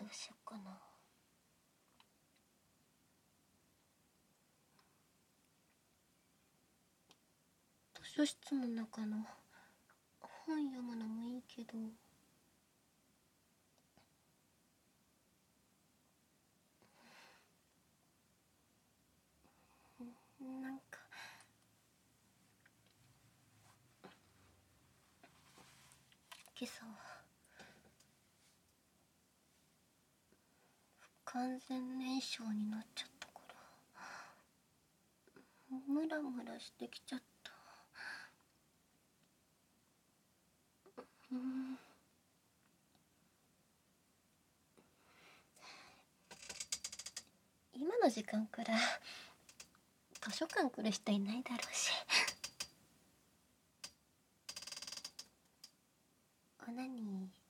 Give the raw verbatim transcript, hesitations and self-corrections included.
どうしよっかな。図書室の中の本読むのもいいけど、なんか今朝は不完全燃焼になっちゃったからムラムラしてきちゃった。うん、今の時間から図書館来る人いないだろうし。あ、何